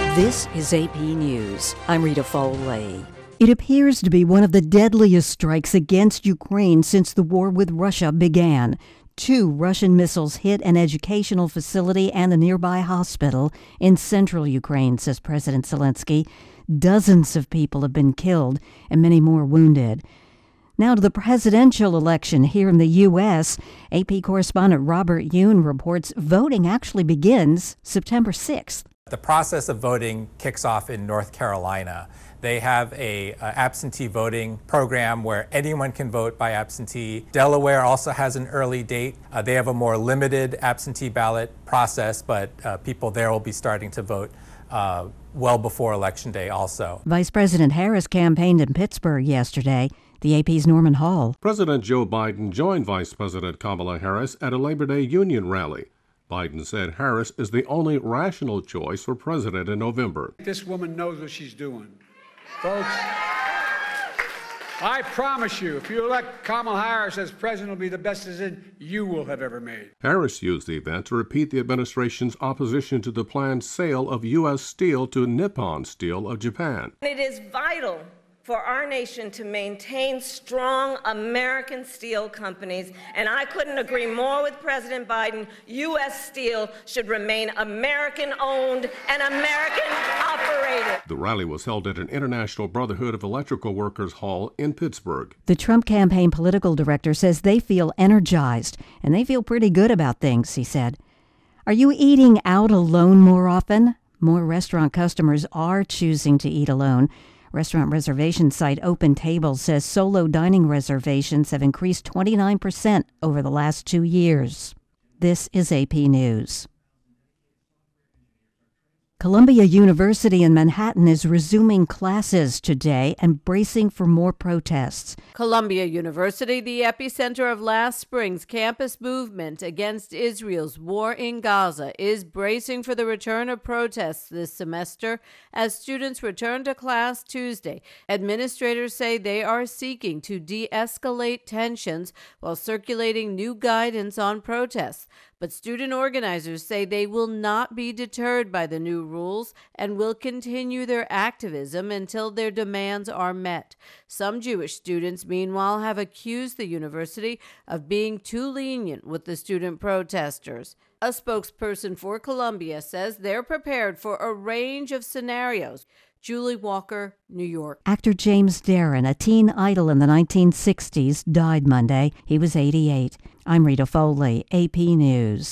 This is AP News. I'm Rita Foley. It appears to be one of the deadliest strikes against Ukraine since the war with Russia began. 2 Russian missiles hit an educational facility and a nearby hospital in central Ukraine, says President Zelensky. Dozens of people have been killed and many more wounded. Now to the presidential election here in the U.S. AP correspondent Robert Yoon reports voting actually begins September 6th. The process of voting kicks off in North Carolina. They have a absentee voting program where anyone can vote by absentee. Delaware also has an early date. They have a more limited absentee ballot process, but people there will be starting to vote well before Election Day also. Vice President Harris campaigned in Pittsburgh yesterday. The AP's Norman Hall. President Joe Biden joined Vice President Kamala Harris at a Labor Day union rally. Biden said Harris is the only rational choice for president in November. This woman knows what she's doing. Folks, I promise you, if you elect Kamala Harris as president, it'll be the best decision you will have ever made. Harris used the event to repeat the administration's opposition to the planned sale of U.S. steel to Nippon Steel of Japan. It is vital for our nation to maintain strong American steel companies, and I couldn't agree more with President Biden. U.S. Steel should remain American-owned and American-operated. The rally was held at an International Brotherhood of Electrical Workers Hall in Pittsburgh. The Trump campaign political director says they feel energized, and they feel pretty good about things, he said. Are you eating out alone more often? More restaurant customers are choosing to eat alone. Restaurant reservation site Open Table says solo dining reservations have increased 29% over the last 2 years. This is AP News. Columbia University in Manhattan is resuming classes today and bracing for more protests. Columbia University, the epicenter of last spring's campus movement against Israel's war in Gaza, is bracing for the return of protests this semester as students return to class Tuesday. Administrators say they are seeking to de-escalate tensions while circulating new guidance on protests. But student organizers say they will not be deterred by the new rules and will continue their activism until their demands are met. Some Jewish students, meanwhile, have accused the university of being too lenient with the student protesters. A spokesperson for Columbia says they're prepared for a range of scenarios. Julie Walker, New York. Actor James Darren, a teen idol in the 1960s, died Monday. He was 88. I'm Rita Foley, AP News.